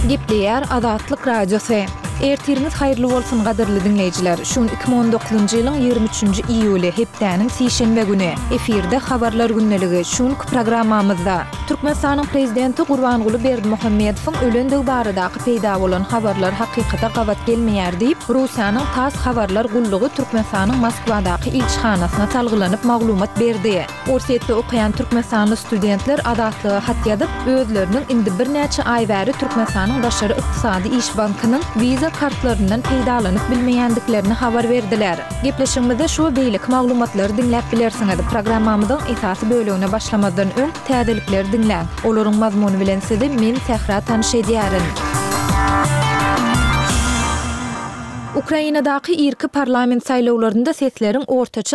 Gepleýär Azatlyk Radiosu. Ertiriniz haýyrly bolsun gaderli dinleýijiler. Şun 2019-njy ýylyň 23-nji iýuly hepdäniň sişenbe güni efirde habarlar günneligi şun programmamyzda Türkmenistanyň prezidenti Gurbanguly Berdimuhammedowyň ölendigi baradaky peýda bolan habarlar hakykata gabat gelmeýär diýip Russiýanyň TASS habarlar gullugy Türkmenistanyň Moskwadaky ilçihanasyna talgylanyp maglumat berdi. Orsetde okuyan Türkmenistanly studentler azatlyga hat ýazyp özleriniň indi bir näçe aý bäri Türkmenistanyň Daşary Ykdysady İş Bankynyň viza kartlarından peýdalanyp bilmeýändiklerini habar berdiler. Gepleşigimizde şu beýlik maglumatlary dinläp bilersiňiz. Programmamyzyň esasy bölügine başlamadan öň täzelikleri dinlän. Olaryň mazmuny bilen sizi men Sehra tanyş edýärin. Ukrainadaky irki parlament saýlawlarynda sesleriň ortaça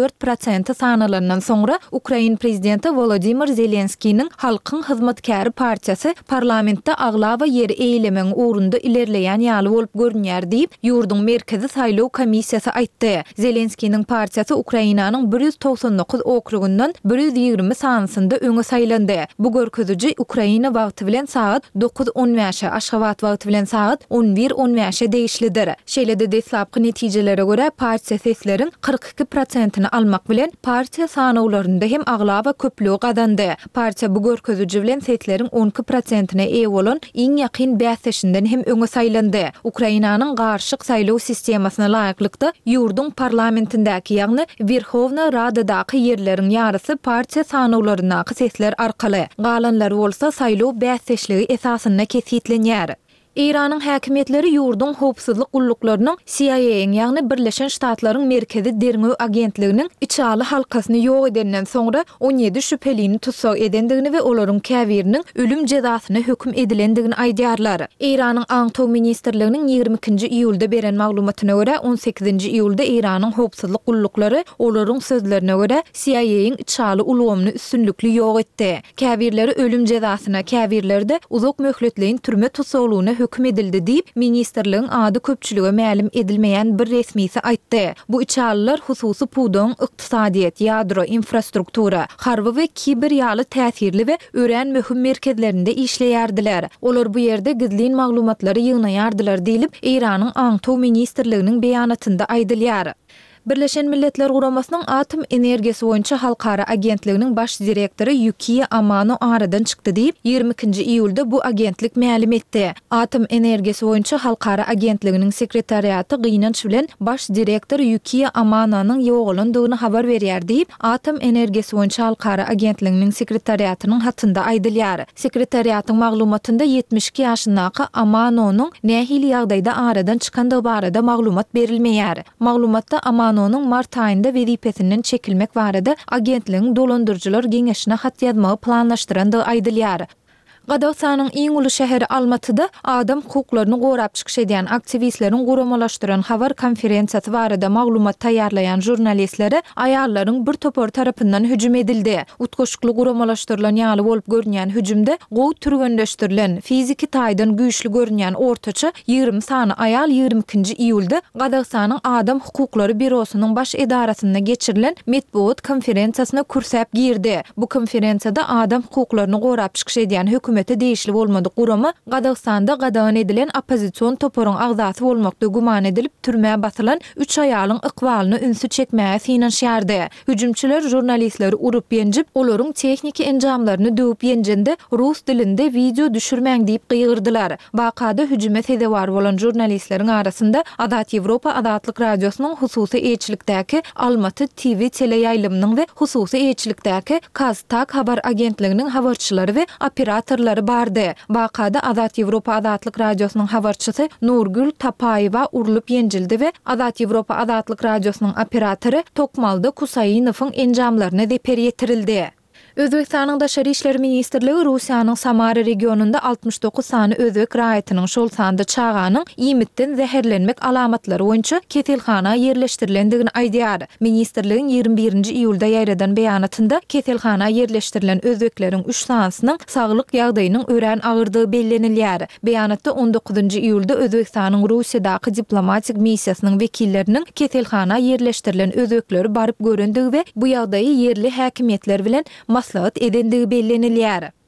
44% sanalandan soňra Ukraina prezidenti Volodymyr Zelenskiň Halkyň Hyzmatkary partiýasy parlamentde aglawa ýeri eýlemeň ugrunda ilerleýän ýaly bolup görünýär diýip ýurduň merkezi saýlaw komissiýasy aýtdy. Zelenskiň partiýasy Ukrainanyň 199 okrugundan 120 sanysynda öňe saýlandy. Bu görkeziji Ukraina wagty bilen saat 9:15, Aşgabat wagty bilen saat 11:15 değişlidir. Şeýlede deslapky netijelere görä partiýa sesleriň 42%-ni almak bilen partiýa sanawlarynda hem aglawa köplügi gadandy. Partiýa bu görkeziji bilen sesleriň 12%-ne eýe bolan iň ýakyn bäsleşinden hem öňe saýlandy. Ukrainanyň garşyk saýlaw sistemasyna laýyklykda ýurduň parlamentindäki ýagny Verhovna Radadaky ýerleriň ýarysy partiýa sanawlarynaky sesler arkaly. Galanlar bolsa saýlaw bäsleşligi esasyna kesitlenýär. İran'ın häkimetleri ýurduň howpsuzlyk gulluklarynyň CIA-ň ýagny Birleşen Ştatlaryň merkezi derňöw agentliginiň içali halkasyny ýok edenden soňra 17 şüphelini tutsak edendigini we olaryň käbiriniň ölüm jezasyna hökm edilendigini aýdýarlar. İran'yň Aňtaw ministrliginiň 22-nji iýulda beren maglumatyna görä 18-nji iýulda İran'yň howpsuzlyk gulluklary olaryň sözlerine görä CIA-ň içali ulgamyny üstünlükli ýok etdi. Käbirleri ölüm jezasyna, käbirlerde uzak möhletleýin türme tutsaglygyna hökm edildi diýip ministrligiň ady köpçülüge mälim edilmeýän bir resmisi aýtdy. Bu içaliler hususy pudoň ykdysadyýet, ýadro, infrastruktura, harby we kiber ýaly täsirli we ören möhüm merkezlerinde işleýärdiler. Olar bu ýerde gizlin maglumatlary ýygnaýardylar diýilip İran'yň Aňtaw ministrliginiň beýanatynda aýdylýar. Birleşen Milletler Guramasynyň Atom Energiýasi boýunça halkara agentliginiň baş direktory Yukiya Amano aradan çykdy diýip 22-nji iýulda bu agentlik mälim etdi. Atom Energiýasi boýunça halkara agentliginiň sekretariaty gynanç bilen baş direktor Yukiya Amanonyň ýogalandygyny habar berýär diýip Atom Energiýasi boýunça halkara agentliginiň sekretariatynyň hatynda aýdylýar. Sekretariatyň maglumatynda 72 ýaşyndaky Amanonyň nähili ýagdaýda aradan çykandygy barada maglumat berilmeýär. Maglumatda Amano onun mart ayında wezipesinden çekilmek barada agentligiň dolandyrjylar geňeşine hat ýazmagy planlaşdyrandygy aýdylýar. Gadaksanyň iň uly şäheri Almatyda adam hukuklaryny gorap çykyş edýän aktivistleriň guramalaşdyran habar konferensiýasy barada maglumat taýýarlayan jurnalistlere aýallaryň bir topar tarapyndan hüjüm edildi. Utgoşukly guramalaşdyrylan ýaly bolup görünýän hüjümde gowy türgenleşdirilen, fiziki taýdan güýçli görünýän ortaça 20 sany aýal 22-nji iýulda Gadaksanyň adam hukuklary bürosynyň baş edarasyna geçirilen metbuat konferensiýasyna kürsäp girdi. Bu konferensiýada adam hukuklaryny gorap çykyş edýän hökümete değişli bolmadyk gurama Gadagstanda gadagan edilen opozisiýon toporyň agzasy bolmakda guman edilip türmäge basylan 3 aýalyň ykbalyny ünsü çekmäge synanşýardy. Hüjümçiler jurnalistleri urup ýenjip, olaryň tehnik enjamlaryny döwüp ýenjende rus dilinde video düşürmäň diýip gygyrdylar. Bakada hüjüme sebäp bolan jurnalistleriň arasynda Azat Ýewropa Azatlyk Radiosynyň hususy eýçilikdäki Almaty TV teleýaýlymynyň we hususy eýçilikdäki Kaztak habar agentliginiň habarçylary we operatorlary bardy. Bakada Azat Ýewropa Azatlyk Radiosynyň habarçysy Nurgül Tapaýewa urulyp ýenjildi we Azat Ýewropa Azatlyk Radiosynyň operatory Tokmalda Kusaýynowyň enjamlaryna deper ýetirildi. Özbekistanyň Daşary işleri ministrligi Russiýanyň Samara regionunda 69 sany özbek raýatynyň şol sanda çağanyň iýmitden zäherlenmek alamatlary boýunça keselhana ýerleşdirilendigini aýdýar. Ministrligiň 21-nji iýulda ýaýradan beýanatynda keselhana ýerleşdirilen özbekleriň 3 sanasynyň saglyk ýagdaýynyň ören agyrdygy bellenilýär. Beýanatda 19-njy iýulda Özbekistanyň Russiýadaky diplomatik missiýasynyň wekilleriniň keselhana ýerleşdirilen özbekleri baryp görendigi we bu ýagdaýy ýerli häkimetler bilen maslahat edendigi bellenilýär.